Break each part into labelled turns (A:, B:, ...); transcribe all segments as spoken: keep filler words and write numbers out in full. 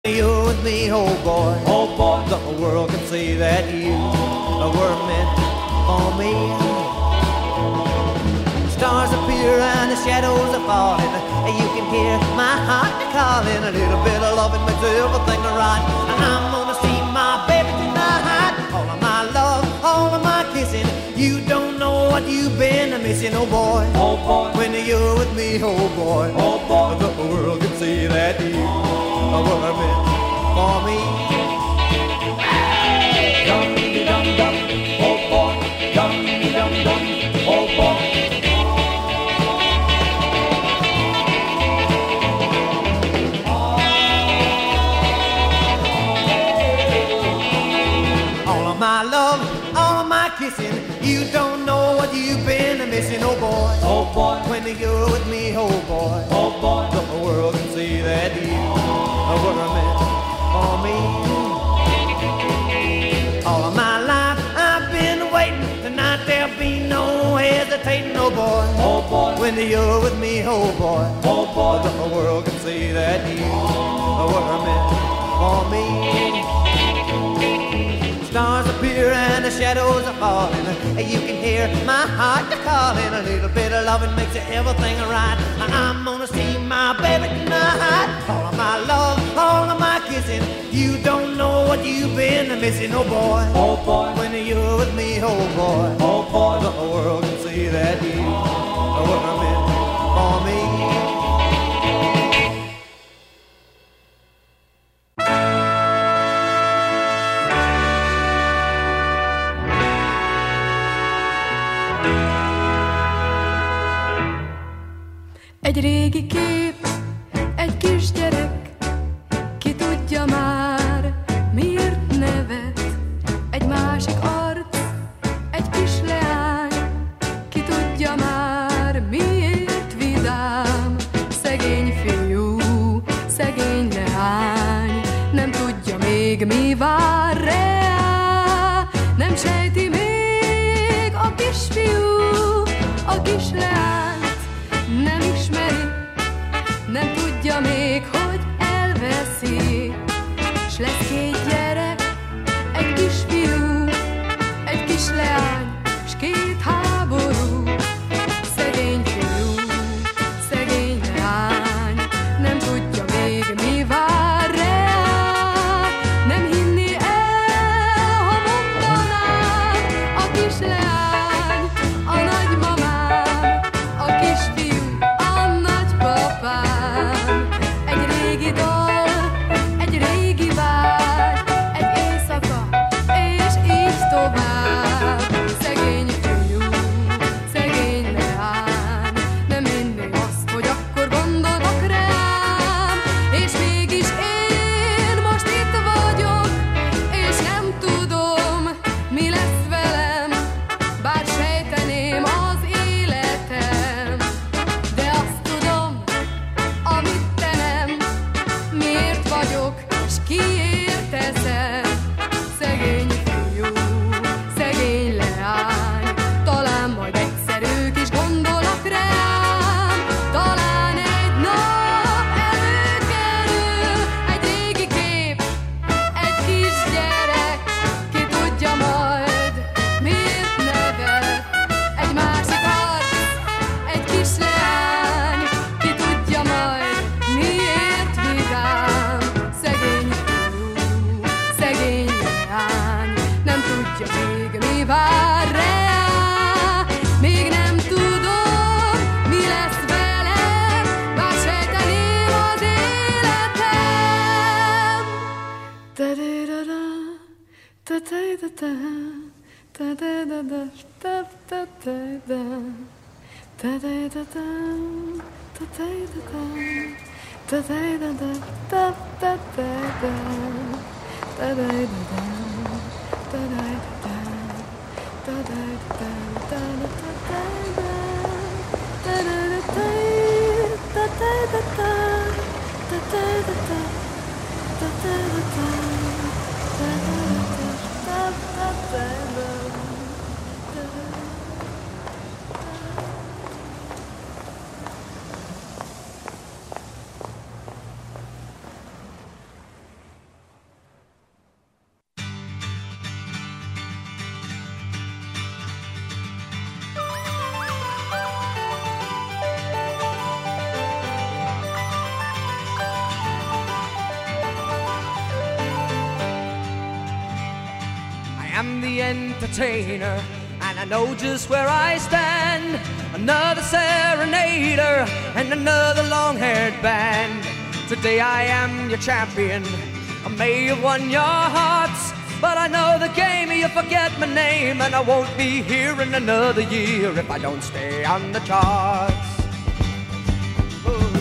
A: You're with me, oh boy,
B: oh boy,
A: the world can see that you were meant for me. Stars appear and the shadows are falling, and you can hear my heart calling. A little bit of loving makes everything right, and I'm gonna see my baby tonight. All of my love, all of my kissing, you don't know what you've been missing, oh boy,
B: oh boy,
A: when you're with me, oh boy,
B: oh boy,
A: the world can see that you were meant for me.
B: Dum dum dum, oh boy, dum dum dum, oh boy.
A: All of my love, all of my kissing, you don't know what you've been missing, oh boy,
B: oh boy,
A: when you're with me, oh boy,
B: oh boy,
A: the world can see that you were meant for me. All of my life I've been waiting, tonight there'll be no hesitating, oh boy,
B: oh boy,
A: when you're with me, oh boy,
B: oh boy,
A: the world can see that you were meant for me. Stars appear and the shadows are falling, you can hear my heart calling. A little bit of loving makes everything right. I'm gonna see my baby tonight. All of my love, all of my kissing, you don't know what you've been missing, oh boy,
B: oh boy,
A: when you're with me, oh boy,
B: oh boy,
A: the world can see that you were meant for me.
C: Egy régi kép, egy kisgyerek, ki tudja már, miért nevet. Egy másik arc, egy kis leány, ki tudja már, miért vidám. Szegény fiú, szegény leány, nem tudja még, mi vár rá. Nem sejti még a kisfiú, a kis leányt nem ismeri, nem tudja még, hogy elveszi. S lesz két gyerek, egy kisfiú, egy kis leány, s két háború. Szegény fiú, szegény leány, nem tudja még, mi vár rá. Nem hinni el, ha mondanám, a kis leány, a nagymamám, a kisfiú, a nagypapám. Egy régi dal, egy régi vágy, egy éjszaka, és így tovább. Szegény fiú, szegény leány, nem hinné azt, hogy akkor gondolnak rám. És mégis én most itt vagyok, és nem tudom, mi lesz velem, bár sejteném az életem. De azt tudom, amit te nem, miért vagyok, s kiért teszem. Szegény fiú, szegény leány, talán majd egyszer ők is gondolnak rám. Talán egy nap előkerül egy régi kép, egy kisgyerek, ki tudja majd, miért nevet. Egy másik arc, egy kis leány, ki tudja majd, miért vidám. Szegény fiú, szegény leány, nem tudja még, mi vár rá. Még nem tudom, mi lesz velem, bár sejteném az életem. Ta-da-da-da, ta-ta-da-da, ta-da-da-da, ta-ta-da-da, ta-da-da-da, ta-ta-da-da, ta-ta-da-da, ta-ta-da-da, ta-da-da-da, ta-da-da-da, ta-da-da-da, ta-da-da-da, ta-da-da-da, ta-ta-da-da, ta-ta-da-da,
A: am the entertainer, and I know just where I stand. Another serenader and another long-haired band. Today I am your champion. I may have won your hearts, but I know the game, you forget my name, and I won't be here in another year if I don't stay on the charts. Ooh.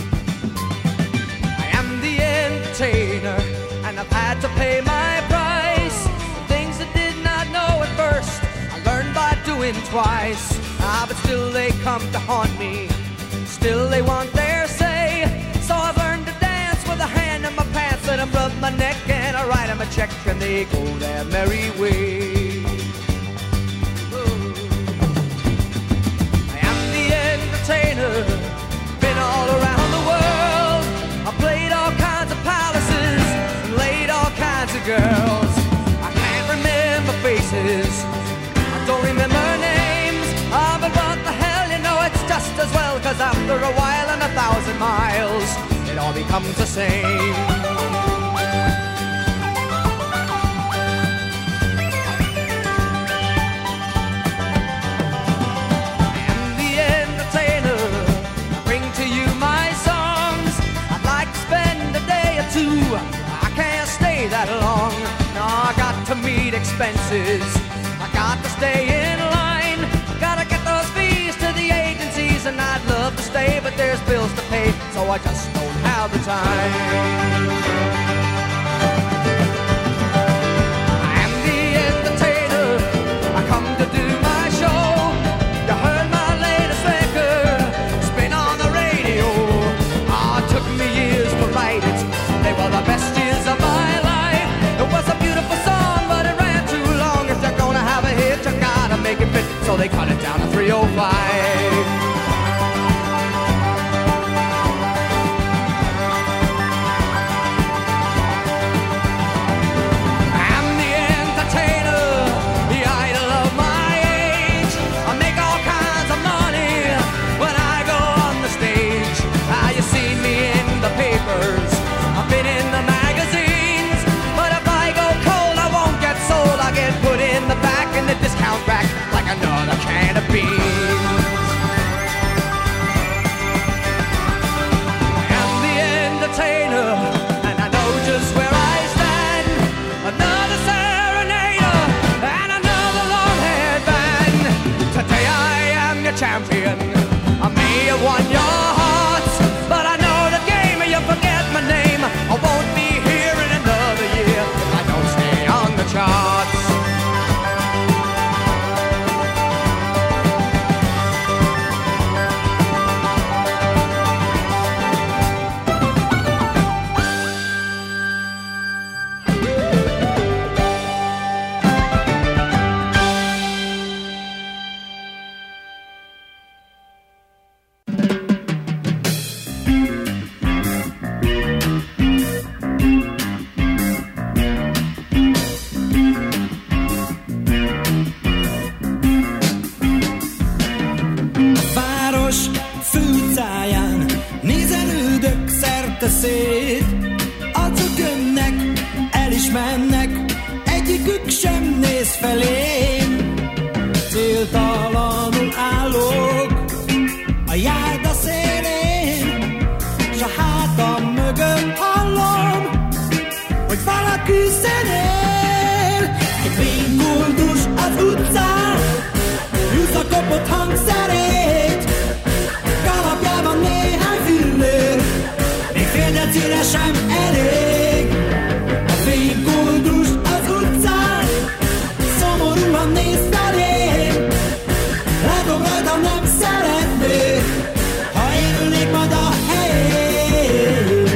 A: I am the entertainer, and I've had to pay my price. Things I did not know at first, I learned by doing twice. Ah, but still they come to haunt me, still they want their say. So I've learned to dance with a hand in my pants, and I rub my neck and I write them a check, and they go their merry way. Ooh. I am the entertainer, been all around the world. I played all kinds of palaces and laid all kinds of girls. I can't remember faces, I don't remember names. Ah, but what the hell, you know it's just as well, 'cause after a while and a thousand miles, it all becomes the same. I am the entertainer, I bring to you my songs. I'd like to spend a day or two, I can't stay that long. No, I got to meet expenses, I got to stay in line, gotta get those fees to the agencies, and I'd love to stay, but there's bills to pay, so I just don't have the time. I am the entertainer, I come to do my show. You heard my latest record, it's been on the radio. Ah, it took me years to write it, they were the best years of my life. It was a beautiful song, but it ran too long. If you're gonna have a hit, you gotta make it fit, so they cut it down to three oh five. I've been in the magazines, but if I go cold, I won't get sold. I get put in the back in the discount rack like another can of beans. I am the entertainer, and I know just where I stand. Another serenader and another long-haired band. Today I am your champion. I may have won your hearts, but I know the game, you forget my name. I won't be here in another year if I don't stay on the charts.
D: Szét, azok jönnek, el is mennek, egyikük sem néz felém. Céltalanul állok a járda szélén, s a hátam mögött hallom, hogy valaki zenél. Egy vínguldus az utcán húzza kopott hangszerét, kalapjában néhány fillér, fél decire sem elég. A fénykoldus az utcán szomorúan néz felém. Látom rajta, nem szeretnék, ha én ülnék majd a helyén.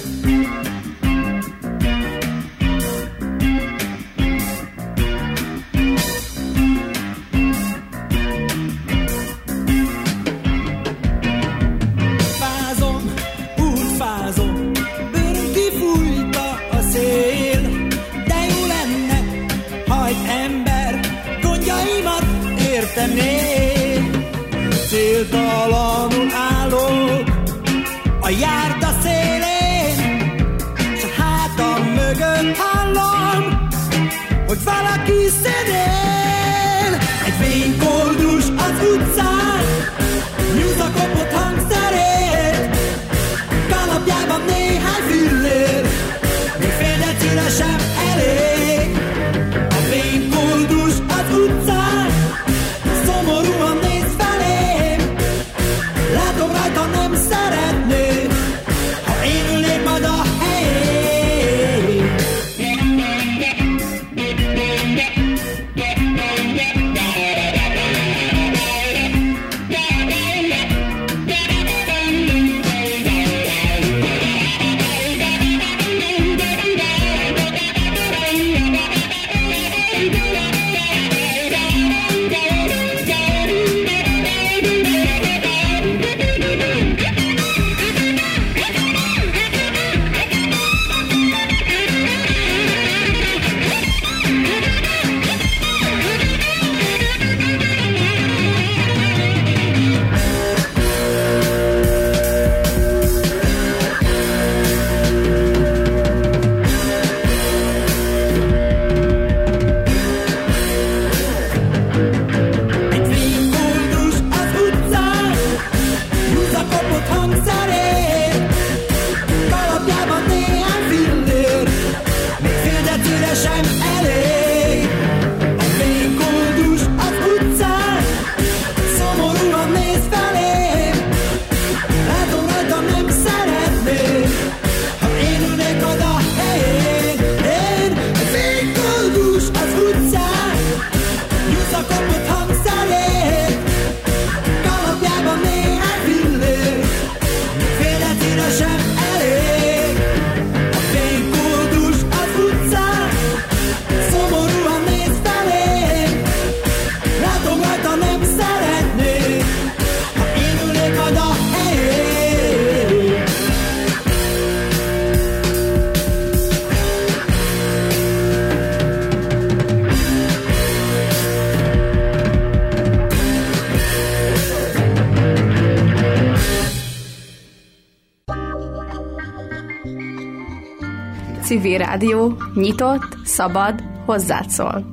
D: Céltalanul állok a járda szélén, s a hátam mögött hallom, hogy valaki szerél. Egy fénykoldus az utcán, nyújtza kopott hangszerét, kalapjában néhány fillér, még fél decire sem elég. A fénykoldus az utcán szomorúan néz felém, látom rajta nem szeretné, ha én ülnék majd a helyén.
E: Civil Rádió, nyitott, szabad, hozzád szól.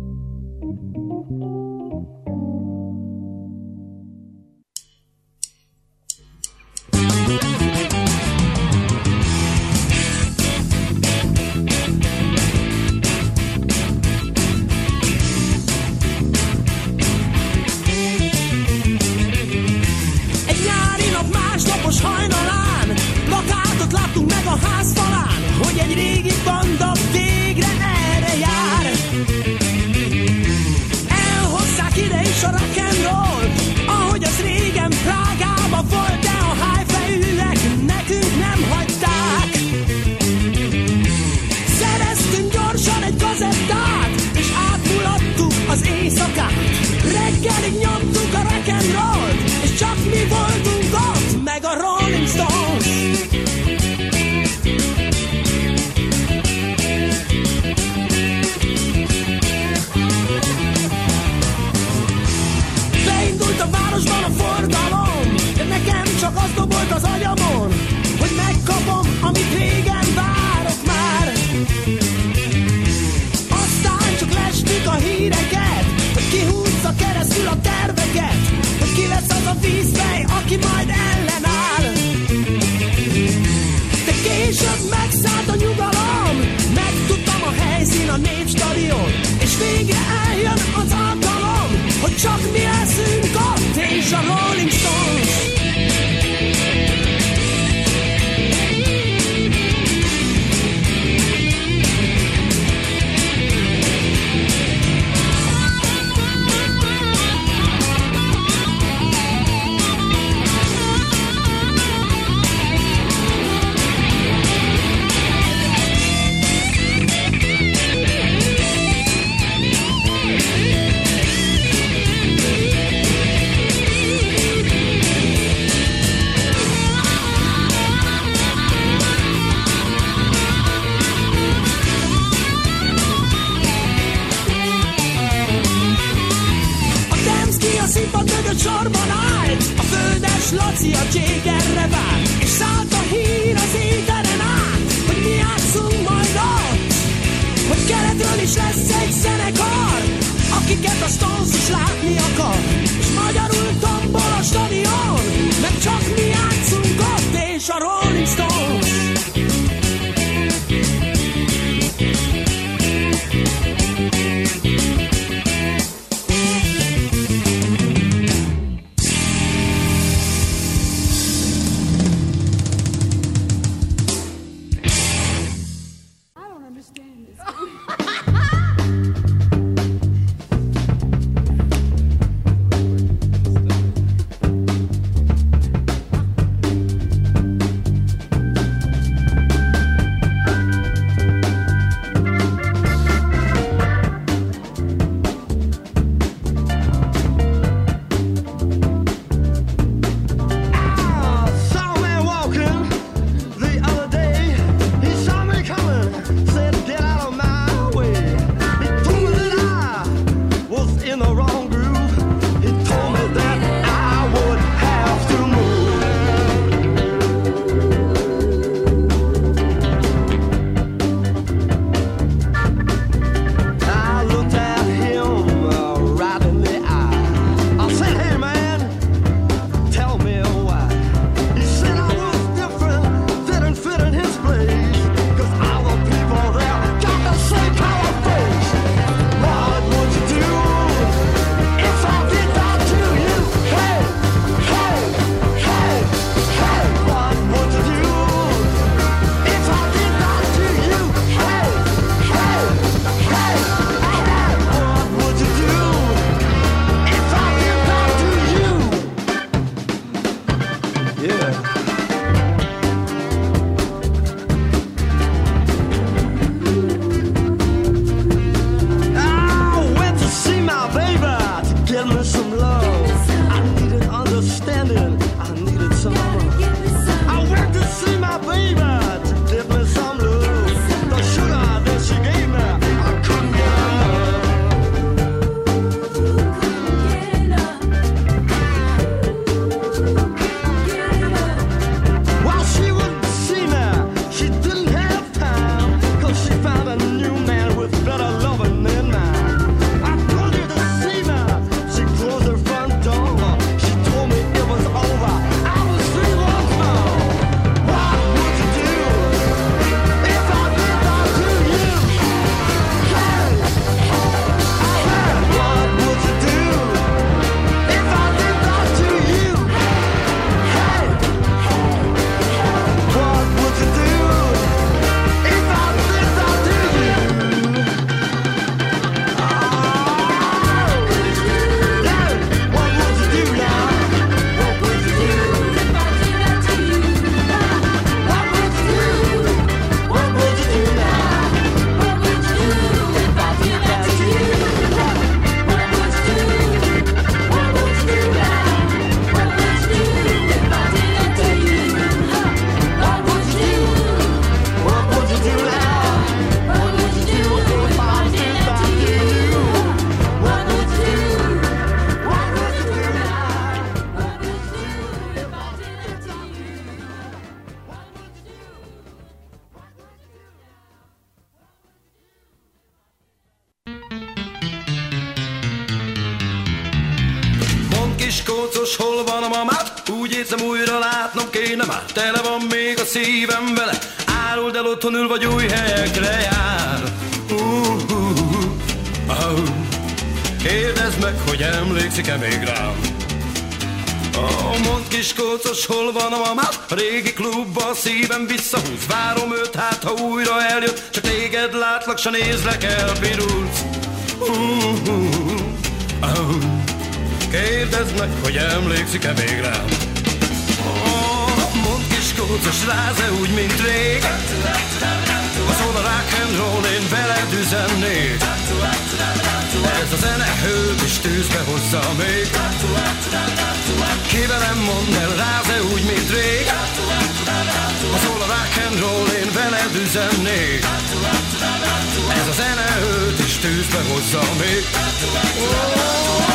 D: sorban állt, a földes Laci a Jaggerre várt, és szállt a hír az éteren át, hogy mi játszunk majd ott, hogy kelet keletről is lesz egy zenekar, akiket a Stones is látni akar. És magyarul tombol a stadion, mert csak mi játszunk ott, és a Rolling Stones.
F: Kócos, hol van a mamát? Úgy érzem, újra látnom kéne már. Tele van még a szívem vele. Áruld el, otthon ül, vagy új helyekre jár. uh, uh, uh, uh. Kérdezd meg, hogy emlékszik-e még rám. Oh, mondd kis kócos, hol van a mamát? A régi klubba a szívem visszahúz. Várom őt, hát ha újra eljött. Csak téged látlak, s nézlek el, pirulc. uh, uh, uh, uh. Kérdezd meg, hogy emlékszik-e még rám. Oh, mondd kis kócos, ráz-e úgy, mint rég? Ha szól a rock and roll, én veled üzennék. Ez a zene hőt is tűzbe hozza még. Ki velem mondd el, ráz-e úgy, mint rég? Ha szól a rock and roll, én veled üzennék. Ez a zene hőt is tűzbe hozza még. Oh,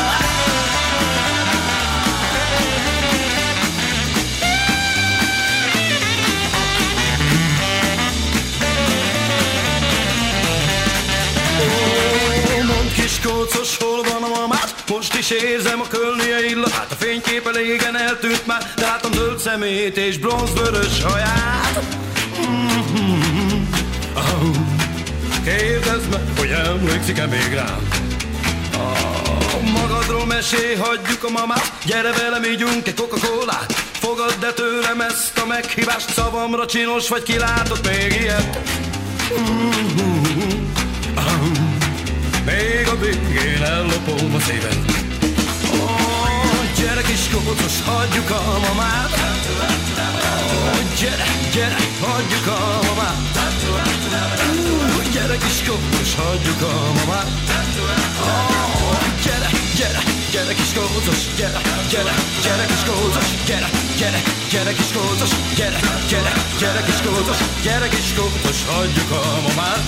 F: kócos, hol van a mamád? Most is érzem a kölnie illatát. A fénykép elégen eltűnt már, de látom zöld szemét és bronzvörös haját. Mm-hmm. Oh. Kérdezd meg, hogy emlékszik-e még rám? Oh. Magadról mesélj, hagyjuk a mamát. Gyere velem, ígyunk egy Coca-Colát. Fogadd el tőlem ezt a meghívást. Szavamra csinos vagy, ki látott még ilyet? Mm-hmm. Oh. Még a végén ellopom a szíved. Oh, gyere kis kócos, hagyjuk a mamát. Oh, gyere, gyere, hagyjuk a mamát. Oh, gyere kis kócos, hagyjuk a mamát. Oh, gyere, gyere, gyere kis kócos, gyere, gyere, gyere kis kócos, gyere, gyere, gyere kis kócos, gyere, gyere, gyere kis kócos, gyere kis kócos, hagyjuk a mamát.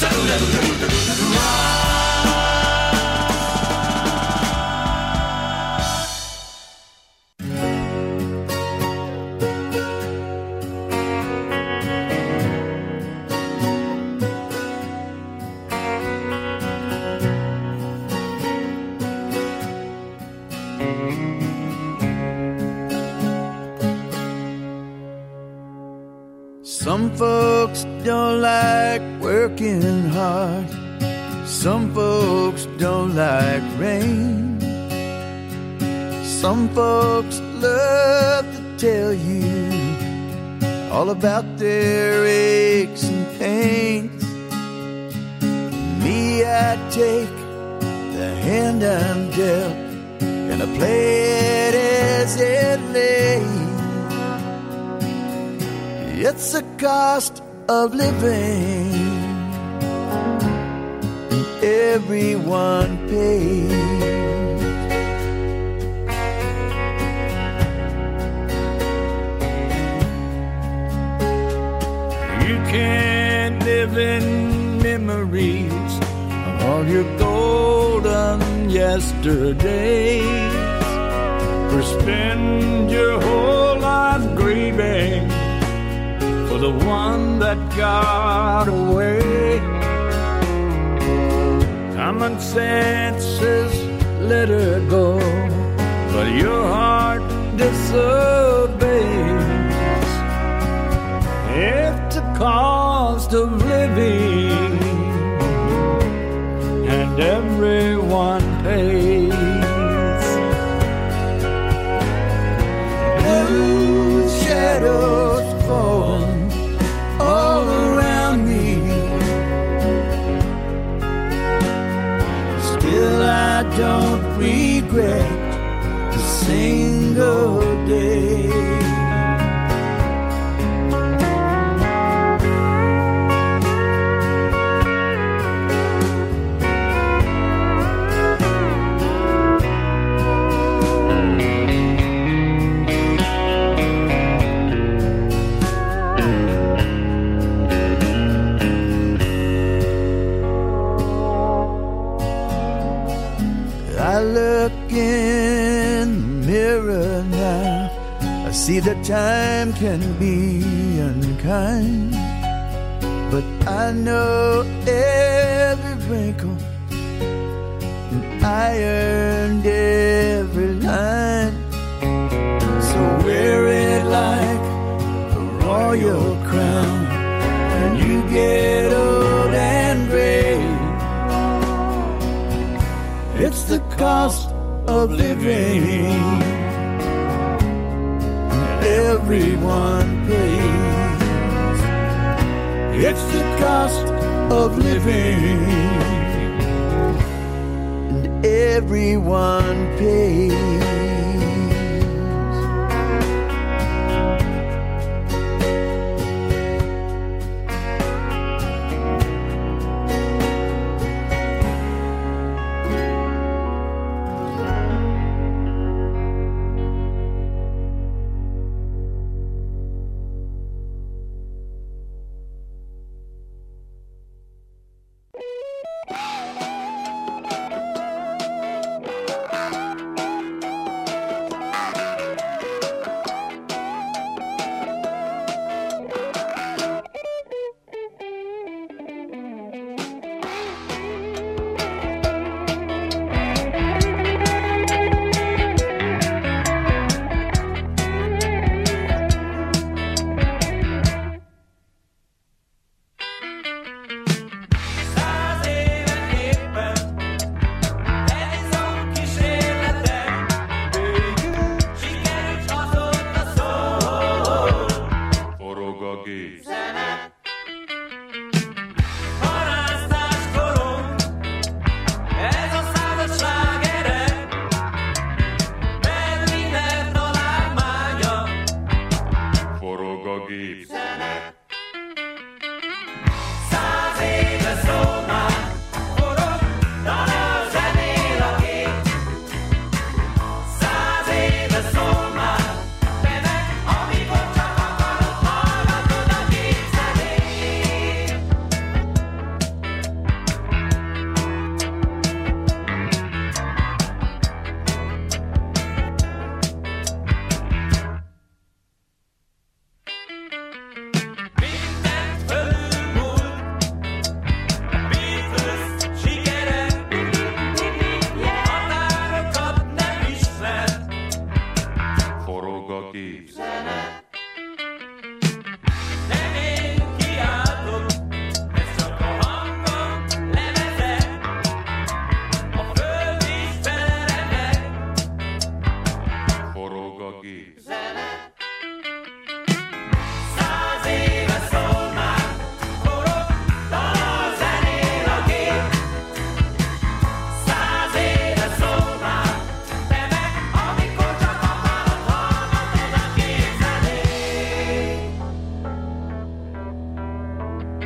G: Some folks don't like working hard. Some folks don't like rain. Some folks love to tell you all about their aches and pains. Me, I take the hand I'm dealt, and I play it as it lays. It's the cost of living, and everyone pays. You can't live in memories of all your golden yesterdays, or spend your whole life grieving for the one that got away. Common sense says let her go, but your heart disobeys. It's the cost of living, and everyone pays. Blue shadows falling all around me, still I don't regret a single day. I look in the mirror now, I see that time can be unkind, but I know every wrinkle, and I earned every line. So wear it like a royal crown when you get old and gray. It's the cost of living, and everyone pays. It's the cost of living, and everyone pays.